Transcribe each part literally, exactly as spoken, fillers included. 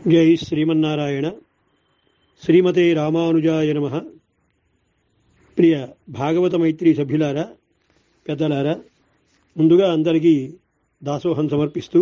జై శ్రీమన్నారాయణ. శ్రీమతే రామానుజాయ నమః. ప్రియ భాగవత మైత్రి సభ్యులారా, పెద్దలారా, ముందుగా అందరికీ దాసోహం సమర్పిస్తూ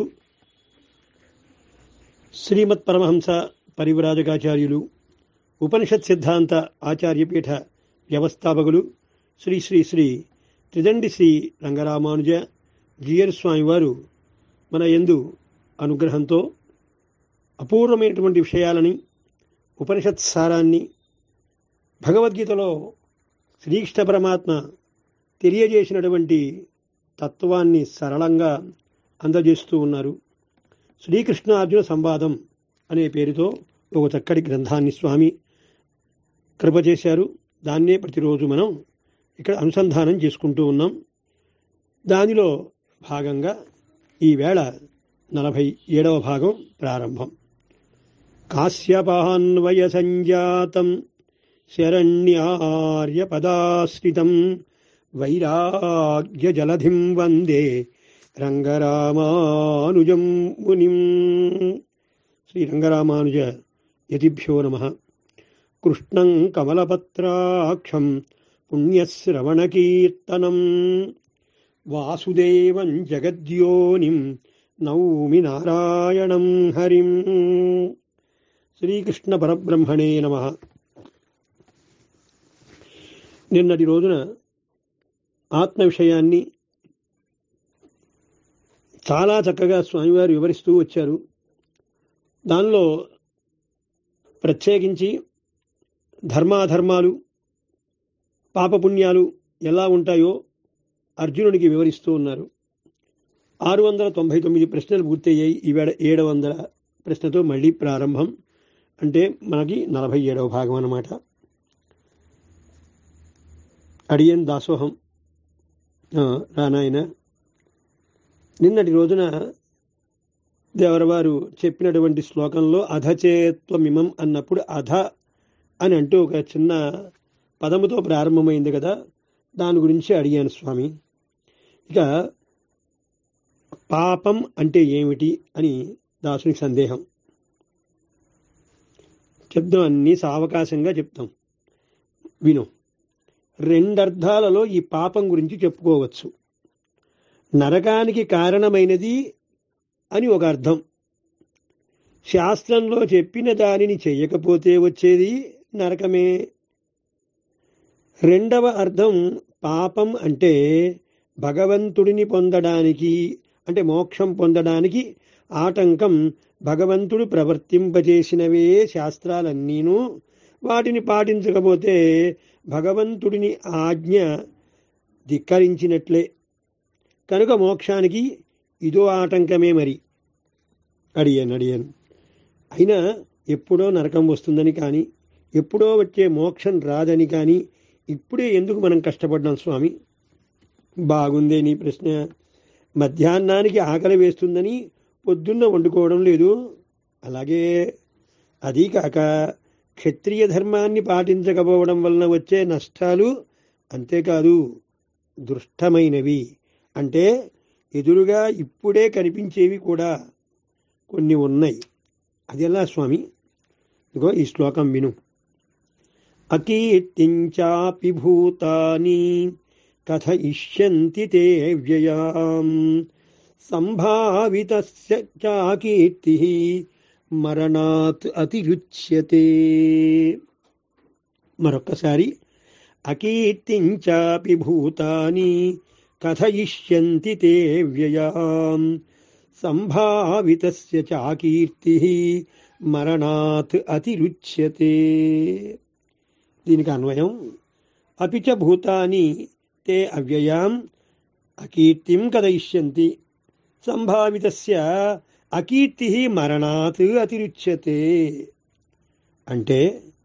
శ్రీమత్ పరమహంస పరివ్రాజకాచార్యులు, ఉపనిషత్ సిద్ధాంత ఆచార్యపీఠ వ్యవస్థాపకులు శ్రీ శ్రీ శ్రీ త్రిదండి శ్రీ రంగరామానుజ జీయర్ స్వామివారు మన యందు అనుగ్రహంతో అపూర్వమైనటువంటి విషయాలని, ఉపనిషత్ సారాన్ని, భగవద్గీతలో శ్రీకృష్ణ పరమాత్మ తెలియజేసినటువంటి తత్వాన్ని సరళంగా అందజేస్తూ ఉన్నారు. శ్రీకృష్ణ అర్జున సంవాదం అనే పేరుతో ఒక చక్కటి గ్రంథాన్ని స్వామి కృప చేశారు. దాన్నే ప్రతిరోజు మనం ఇక్కడ అనుసంధానం చేసుకుంటూ ఉన్నాం. దానిలో భాగంగా ఈవేళ నలభై ఏడవ భాగం ప్రారంభం. కాశ్యపాన్వయ సంజాతం శరణ్యార్యపదాశ్రితం వైరాగ్య జలధిం వందే రంగరామానుజం మునిం. శ్రీ రంగరామానుజ యతిభ్యో నమః. కృష్ణం కమలపత్రాక్షం పుణ్యశ్రవణకీర్తనం వాసుదేవం జగద్యోనిం నౌమి నారాయణం హరిం. శ్రీకృష్ణ పరబ్రహ్మణే నమః. నిన్నటి రోజున ఆత్మ విషయాన్ని చాలా చక్కగా స్వామివారు వివరిస్తూ వచ్చారు. దానిలో ప్రత్యేకించి ధర్మాధర్మాలు, పాపపుణ్యాలు ఎలా ఉంటాయో అర్జునుడికి వివరిస్తూ ఉన్నారు. ఆరు వందల తొంభై తొమ్మిది ప్రశ్నలు పూర్తయ్యాయి. ఈవేళ ఏడు వందల ప్రశ్నతో మళ్ళీ ప్రారంభం. అంటే మనకి నలభై ఏడవ భాగం అన్నమాట. అడియన్ దాసోహం. రానాయన, నిన్నటి రోజున దేవరవారు చెప్పినటువంటి శ్లోకంలో అధచేత్వమిమం అన్నప్పుడు అధ అని అంటూ ఒక చిన్న పదముతో ప్రారంభమైంది కదా, దాని గురించి అడిగాను స్వామి. ఇక పాపం అంటే ఏమిటి అని దాసునికి సందేహం. చెప్దాం, అన్నీ సావకాశంగా చెప్తాం, విను. రెండర్థాలలో ఈ పాపం గురించి చెప్పుకోవచ్చు. నరకానికి కారణమైనది అని ఒక అర్థం. శాస్త్రంలో చెప్పిన దానిని చెయ్యకపోతే వచ్చేది నరకమే. రెండవ అర్థం పాపం అంటే భగవంతుడిని పొందడానికి, అంటే మోక్షం పొందడానికి ఆటంకం భగవంతుడు ప్రవర్తింపజేసినవే శాస్త్రాలన్నీను. వాటిని పాటించకపోతే భగవంతుడిని ఆజ్ఞ ధిక్కరించినట్లే. కనుక మోక్షానికి ఇదో ఆటంకమే. మరి అడిగాను అడిగాను అయినా ఎప్పుడో నరకం వస్తుందని కానీ, ఎప్పుడో వచ్చే మోక్షం రాదని కానీ ఇప్పుడే ఎందుకు మనం కష్టపడ్డాం స్వామి? బాగుందే నీ ప్రశ్న. మధ్యాహ్నానికి ఆకలి వేస్తుందని పొద్దున్న వండుకోవడం లేదు. అలాగే అదీ కాక క్షత్రియ ధర్మాన్ని పాటించకపోవడం వలన వచ్చే నష్టాలు అంతేకాదు, దృష్టమైనవి అంటే ఎదురుగా ఇప్పుడే కనిపించేవి కూడా కొన్ని ఉన్నాయి. అది ఎలా స్వామి? ఇదిగో ఈ శ్లోకం విను. అకీర్తించాపి భూతాని కథయిష్యంతి తే వ్యయాం సంభావితస్య చాకీర్తిః మరణాత్ అతిరుచ్యతే. మరొక్కసారి. అకీర్తించాపి భూతాని కథయిష్యంతి తే వ్యయాం సంభావితస్య చాకీర్తిః మరణాత్ అతిరుచ్యతే. దీనికి అన్వయం అపిచ భూతాని తే అవ్యయాం అకీర్తిం కథయిష్యంతి సంభావితస్య అకీర్తి మరణాత్ అతిరుచ్యతే. అంటే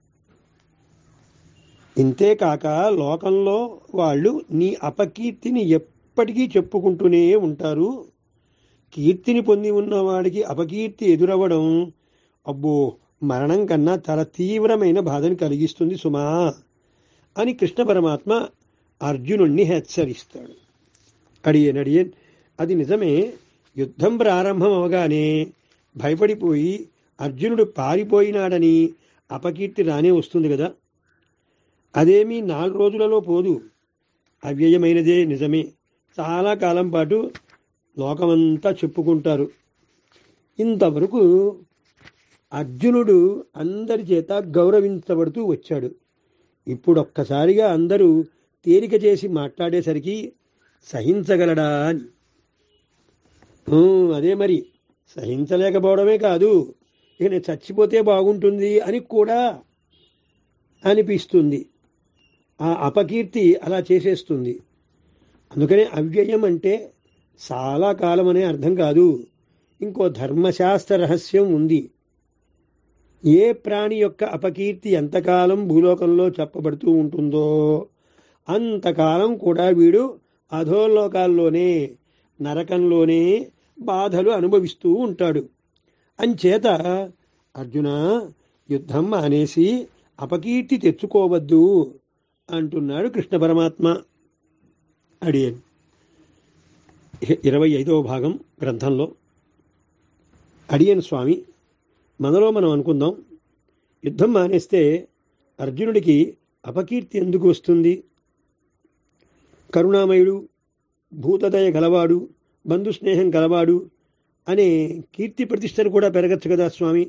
ఇంతేకాక లోకంలో వాళ్ళు నీ అపకీర్తిని ఎప్పటికీ చెప్పుకుంటూనే ఉంటారు. కీర్తిని పొంది ఉన్నవాడికి అపకీర్తి ఎదురవ్వడం అబ్బో మరణం కన్నా చాలా తీవ్రమైన బాధను కలిగిస్తుంది సుమా అని కృష్ణ పరమాత్మ అర్జునుణ్ణి హెచ్చరిస్తాడు. అడియన్ అడియన్ అది నిజమే. యుద్ధం ప్రారంభం అవగానే భయపడిపోయి అర్జునుడు పారిపోయినాడని అపకీర్తి రానే వస్తుంది కదా. అదేమీ నాలుగు రోజులలో పోదు, అవ్యయమైనదే నిజమే. చాలా కాలం పాటు లోకమంతా చెప్పుకుంటారు. ఇంతవరకు అర్జునుడు అందరి చేత గౌరవించబడుతూ వచ్చాడు. ఇప్పుడు ఒక్కసారిగా అందరూ తేలిక చేసి మాట్లాడేసరికి సహించగలడా అని. అదే మరి, సహించలేకపోవడమే కాదు, ఇక నేను చచ్చిపోతే బాగుంటుంది అని కూడా అనిపిస్తుంది. ఆ అపకీర్తి అలా చేసేస్తుంది. అందుకనే అవ్యయం అంటే చాలా కాలం అనే అర్థం కాదు, ఇంకో ధర్మశాస్త్ర రహస్యం ఉంది. ఏ ప్రాణి యొక్క అపకీర్తి ఎంతకాలం భూలోకంలో చెప్పబడుతూ ఉంటుందో అంతకాలం కూడా వీడు అధోలోకాల్లోనే, నరకంలోనే బాధలు అనుభవిస్తూ ఉంటాడు. అంచేత అర్జున, యుద్ధం మానేసి అపకీర్తి తెచ్చుకోవద్దు అంటున్నాడు కృష్ణ పరమాత్మ. అడియన్ ఇరవై ఐదవ భాగం గ్రంథంలో. అడియన్ స్వామి, మనలో మనం అనుకుందాం, యుద్ధం మానేస్తే అర్జునుడికి అపకీర్తి ఎందుకు వస్తుంది? కరుణామయుడు, భూతదయ గలవాడు, బంధు స్నేహం గలవాడు అనే కీర్తి ప్రతిష్టలు కూడా పెరగచ్చు కదా స్వామి.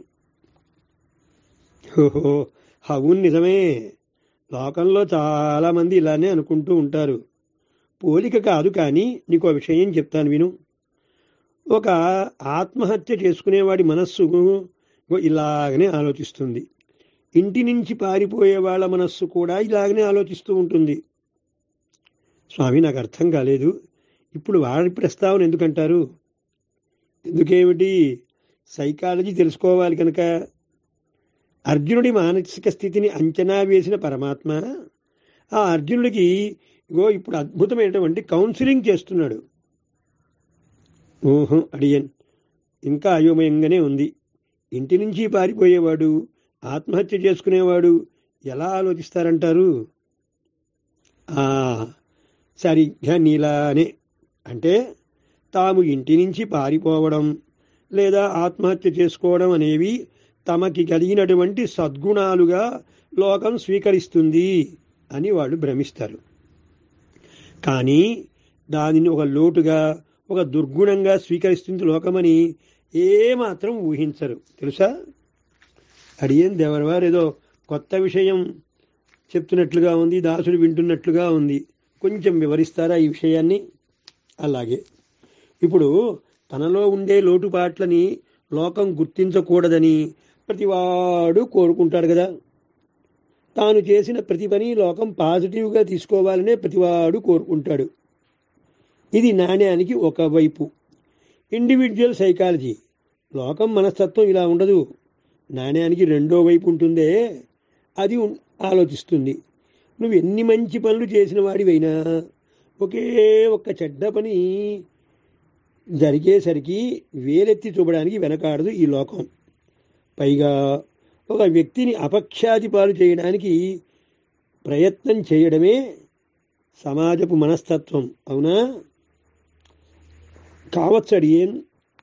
ఓహో, అవును నిజమే. లోకంలో చాలామంది ఇలానే అనుకుంటూ ఉంటారు. పోలిక కాదు కానీ నీకు ఆ విషయం చెప్తాను విను. ఒక ఆత్మహత్య చేసుకునేవాడి మనస్సు ఇలాగనే ఆలోచిస్తుంది. ఇంటి నుంచి పారిపోయే వాళ్ళ మనస్సు కూడా ఇలాగనే ఆలోచిస్తూ ఉంటుంది. స్వామి, నాకు అర్థం కాలేదు, ఇప్పుడు వాడి ప్రస్తావన ఎందుకంటారు? ఎందుకేమిటి? సైకాలజీ తెలుసుకోవాలి కనుక. అర్జునుడి మానసిక స్థితిని అంచనా వేసిన పరమాత్మ ఆ అర్జునుడికి ఇగో ఇప్పుడు అద్భుతమైనటువంటి కౌన్సిలింగ్ చేస్తున్నాడు. ఓహో అడియన్, ఇంకా అయోమయంగానే ఉంది. ఇంటి నుంచి పారిపోయేవాడు, ఆత్మహత్య చేసుకునేవాడు ఎలా ఆలోచిస్తారంటారు? సరిగ్గా నీలానే. అంటే తాము ఇంటి నుంచి పారిపోవడం లేదా ఆత్మహత్య చేసుకోవడం అనేవి తమకి కలిగినటువంటి సద్గుణాలుగా లోకం స్వీకరిస్తుంది అని వాళ్ళు భ్రమిస్తారు. కానీ దానిని ఒక లోటుగా, ఒక దుర్గుణంగా స్వీకరిస్తుంది లోకమని ఏమాత్రం ఊహించరు. తెలుసా? అడియన్ దేవరవారు ఏదో కొత్త విషయం చెప్తున్నట్లుగా ఉంది, దాసుడు వింటున్నట్లుగా ఉంది. కొంచెం వివరిస్తారా ఈ విషయాన్ని? అలాగే, ఇప్పుడు తనలో ఉండే లోటుపాట్లని లోకం గుర్తించకూడదని ప్రతివాడు కోరుకుంటాడు కదా. తాను చేసిన ప్రతి పని లోకం పాజిటివ్గా తీసుకోవాలనే ప్రతివాడు కోరుకుంటాడు. ఇది నాణ్యానికి ఒకవైపు. ఇండివిజువల్ సైకాలజీ, లోకం మనస్తత్వం ఇలా ఉండదు. నాణ్యానికి రెండో వైపు ఉంటుందే, అది ఆలోచిస్తుంది. నువ్వు ఎన్ని మంచి పనులు చేసిన వాడివైనా ఒకే ఒక్క చెడ్డ పని జరిగేసరికి వేలెత్తి చూపడానికి వెనకాడదు ఈ లోకం. పైగా ఒక వ్యక్తిని అపఖ్యాతి పాలు చేయడానికి ప్రయత్నం చేయడమే సమాజపు మనస్తత్వం. అవునా? కావచ్చు అడియన్.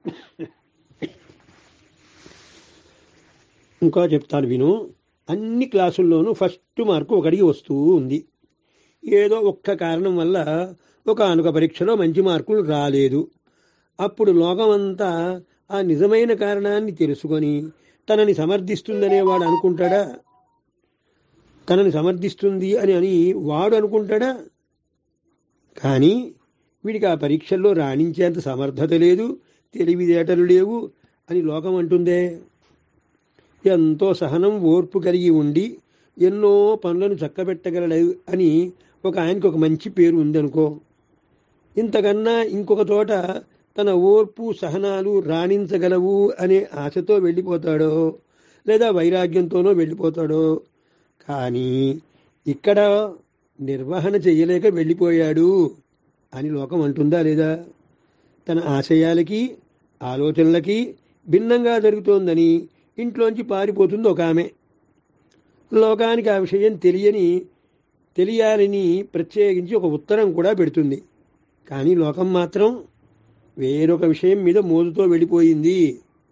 ఇంకా చెప్తాను విను. అన్ని క్లాసుల్లోనూ ఫస్ట్ మార్కు ఒకడికి వస్తూ ఉంది. ఏదో ఒక్క కారణం వల్ల ఒక అనుక పరీక్షలో మంచి మార్కులు రాలేదు. అప్పుడు లోకమంతా ఆ నిజమైన కారణాన్ని తెలుసుకొని తనని సమర్థిస్తుందనేవాడు అనుకుంటాడా? తనని సమర్థిస్తుంది అని అని వాడు అనుకుంటాడా? కానీ వీడికి ఆ పరీక్షల్లో రాణించేంత సమర్థత లేదు, తెలివితేటలు లేవు అని లోకం అంటుందే. ఎంతో సహనం, ఓర్పు కలిగి ఉండి ఎన్నో పనులను చక్కబెట్టగలడు అని ఒక ఆయనకు ఒక మంచి పేరు ఉందనుకో. ఇంతకన్నా ఇంకొక చోట తన ఓర్పు సహనాలు రాణించగలవు అనే ఆశతో వెళ్ళిపోతాడో లేదా వైరాగ్యంతోనో వెళ్ళిపోతాడో. కానీ ఇక్కడ నిర్వహణ చేయలేక వెళ్ళిపోయాడు అని లోకం అంటుందా లేదా? తన ఆశయాలకి ఆలోచనలకి భిన్నంగా జరుగుతోందని ఇంట్లోంచి పారిపోతుంది ఒక ఆమె. లోకానికి ఆ విషయం తెలియని తెలియాలని ప్రత్యేకించి ఒక ఉత్తరం కూడా పెడుతుంది. కానీ లోకం మాత్రం వేరొక విషయం మీద మోజుతో వెళ్ళిపోయింది.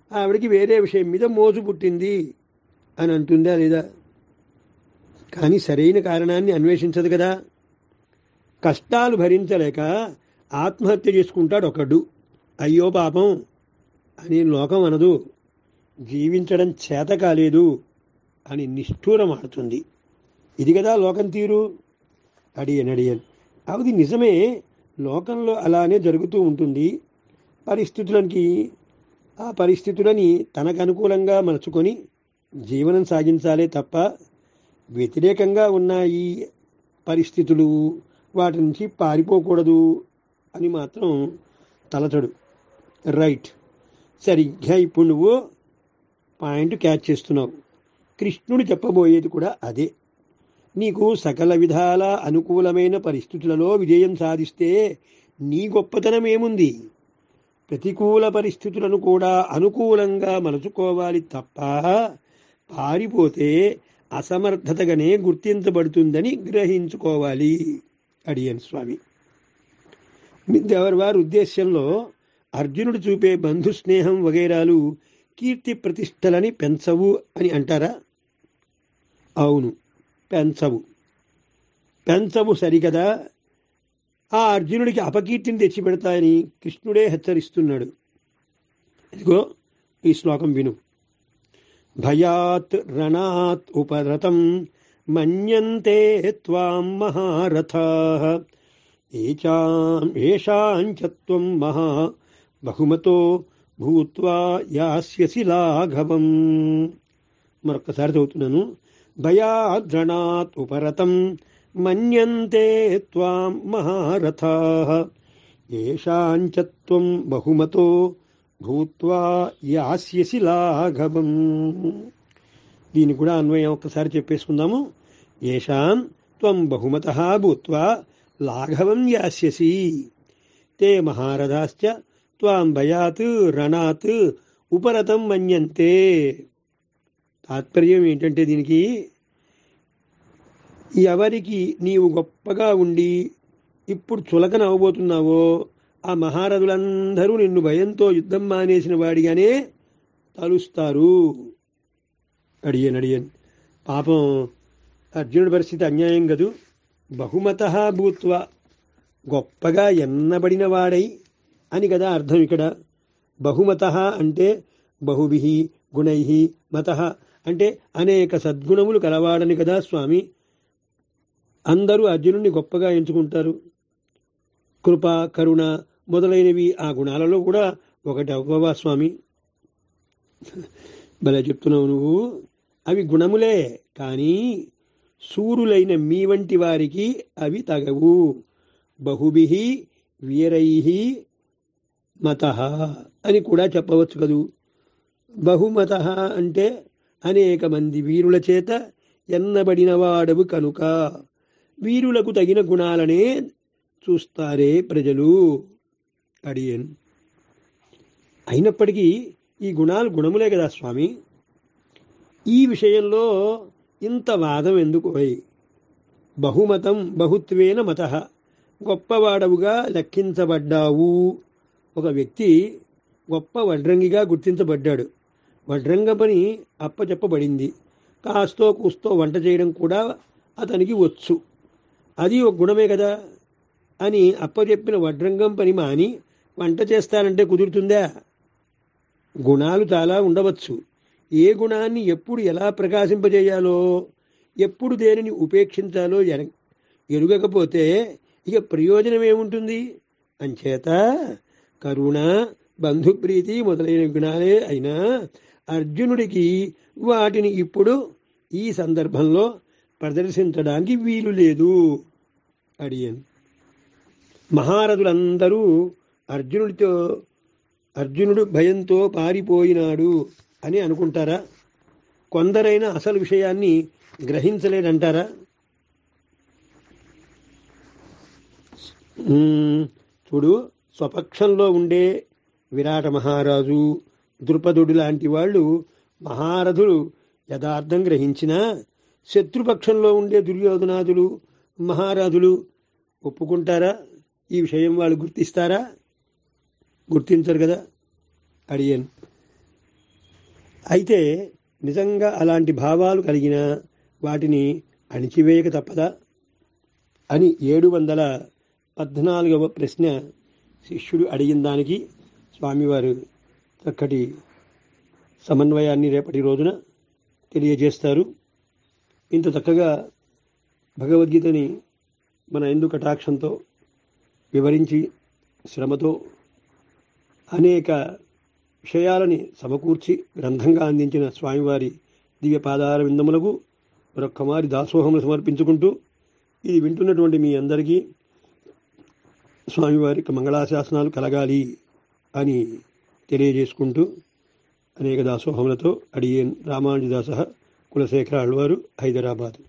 ఆవిడికి వేరే విషయం మీద మోజు పుట్టింది అని అంటుందా లేదా? కానీ సరైన కారణాన్ని అన్వేషించదు కదా. కష్టాలు భరించలేక ఆత్మహత్య చేసుకుంటాడు ఒకడు. అయ్యో పాపం అని లోకం అనదు. జీవించడం చేత కాలేదు అని నిష్ఠూరం ఆడుతుంది. ఇది కదా లోకం తీరు. అడియన్ అడియన్ అది నిజమే. లోకంలో అలానే జరుగుతూ ఉంటుంది. పరిస్థితులకి ఆ పరిస్థితులని తనకు అనుకూలంగా మలుచుకొని జీవనం సాగించాలే తప్ప వ్యతిరేకంగా ఉన్న ఈ పరిస్థితులు వాటి నుంచి పారిపోకూడదు అని మాత్రం తలచడు. రైట్, సరిగ్గా ఇప్పుడు నువ్వు పాయింట్ క్యాచ్ చేస్తున్నావు. కృష్ణుడు చెప్పబోయేది కూడా అదే. నీకు సకల విధాల అనుకూలమైన పరిస్థితులలో విజయం సాధిస్తే నీ గొప్పతనం ఏముంది? ప్రతికూల పరిస్థితులను కూడా అనుకూలంగా మలుచుకోవాలి తప్ప పారిపోతే అసమర్థతగానే గుర్తించబడుతుందని గ్రహించుకోవాలి. అడియన్ స్వామి వారి ఉద్దేశ్యంలో అర్జునుడు చూపే బంధు స్నేహం వగైరాలు కీర్తి ప్రతిష్టలని పెంచవు అని అంటారా? అవును, పెంచవు. పెంచవు సరికదా. ఆ అర్జునుడికి అపకీర్తిని తెచ్చిపెడతాయని కృష్ణుడే హెచ్చరిస్తున్నాడు. ఇదిగో ఈ శ్లోకం విను. భయాత్ రణాత్ ఉపరతం మన్యంతే త్వాం మహారథాః ఏషాంచత్వం మహా బహుమతో భూత్వా యాస్యసి లాఘవం. మరొక్కసారి చదువుతున్నాను. భయాద్ రణాత్ ఉపరతం మన్యంతే త్వాం మహారథాః ఏషాంచత్వం బహుమతో భూత్వా యాస్యసి లాఘవం. దీన్ని కూడా అన్వయం ఒక్కసారి చెప్పేసుకుందాము. ఏషాం త్వం బహుమతః భూత్వా లాఘవం యాస్యసి తే మహారథాశ్చ త్వాం భయాత్ రణాత్ ఉపరతం మన్యంతే. తాత్పర్యం ఏంటంటే దీనికి, ఎవరికి నీవు గొప్పగా ఉండి ఇప్పుడు చులకన అవబోతున్నావో ఆ మహారథులందరూ నిన్ను భయంతో యుద్ధం మానేసిన వాడిగానే తలుస్తారు. అడియన్ అడియన్ పాపం అర్జునుడి పరిస్థితి అన్యాయం కదూ. బహుమతః భూత్వా గొప్పగా ఎన్నబడిన వాడై అని కదా అర్థం ఇక్కడ. బహుమతః అంటే బహుభిః గుణైః, మతః అంటే అనేక సద్గుణములు కలవాడని కదా స్వామి. అందరూ అర్జునుడిని గొప్పగా ఎంచుకుంటారు. కృప, కరుణ మొదలైనవి ఆ గుణాలలో కూడా ఒకటి అవ్వవా స్వామి? భలే చెప్తున్నావు నువ్వు. అవి గుణములే, కానీ సూరులైన మీ వంటి వారికి అవి తగవు. బహుభిః వీరైః మతః అని కూడా చెప్పవచ్చు కదూ. బహుమతః అంటే అనేక మంది వీరుల చేత ఎన్నబడిన వాడవు కనుక వీరులకు తగిన గుణాలనే చూస్తారే ప్రజలు. అడియన్ అయినప్పటికీ ఈ గుణాలు గుణములే కదా స్వామి. ఈ విషయంలో ఇంత వాదం ఎందుకు? బహుమతం బహుత్వేన మతః, గొప్పవాడవుగా లెక్కించబడ్డావు. ఒక వ్యక్తి గొప్ప వడ్రంగిగా గుర్తించబడ్డాడు. వడ్రంగ పని అప్పచెప్పబడింది. కాస్తో కూస్తో వంట చేయడం కూడా అతనికి వచ్చు. అది ఒక గుణమే కదా అని అప్పచెప్పిన వడ్రంగం పని మాని వంట చేస్తానంటే కుదురుతుందా? గుణాలు చాలా ఉండవచ్చు. ఏ గుణాన్ని ఎప్పుడు ఎలా ప్రకాశింపజేయాలో, ఎప్పుడు దేనిని ఉపేక్షించాలో ఎరుగకపోతే ఇక ప్రయోజనం ఏముంటుంది? అంచేత కరుణ, బంధుప్రీతి మొదలైన గుణాలే అయినా అర్జునుడికి వాటిని ఇప్పుడు ఈ సందర్భంలో ప్రదర్శించడానికి వీలు లేదు. అడియన్ మహారథులందరూ అర్జునుడితో అర్జునుడు భయంతో పారిపోయినాడు అని అనుకుంటారా? కొందరైనా అసలు విషయాన్ని గ్రహించలేదంటారా? చూడు, స్వపక్షంలో ఉండే విరాట మహారాజు, ద్రుపదుడు లాంటి వాళ్ళు మహారథులు యథార్థం గ్రహించినా శత్రుపక్షంలో ఉండే దుర్యోధనాదులు మహారాజులు ఒప్పుకుంటారా? ఈ విషయం వాళ్ళు గుర్తిస్తారా? గుర్తించరు కదా. అడియన్ అయితే నిజంగా అలాంటి భావాలు కలిగిన వాటిని అణిచివేయక తప్పదా అని ఏడు వందల పద్నాలుగవ ప్రశ్న శిష్యుడు అడిగిన దానికి స్వామివారు చక్కటి సమన్వయాన్ని రేపటి రోజున తెలియజేస్తారు. ఇంత చక్కగా భగవద్గీతని మన ఎందు కటాక్షంతో వివరించి శ్రమతో అనేక విషయాలని సమకూర్చి గ్రంథంగా అందించిన స్వామివారి దివ్య పాదార విందములకు మరొక్కమారి దాసోహములు సమర్పించుకుంటూ ఇది వింటున్నటువంటి మీ అందరికీ స్వామివారి మంగళాశాసనాలు కలగాలి అని తెలియజేసుకుంటూ అనేక దాసోహములతో అడియేన్ రామానుజదాస కులశేఖర అళ్వారు హైదరాబాద్.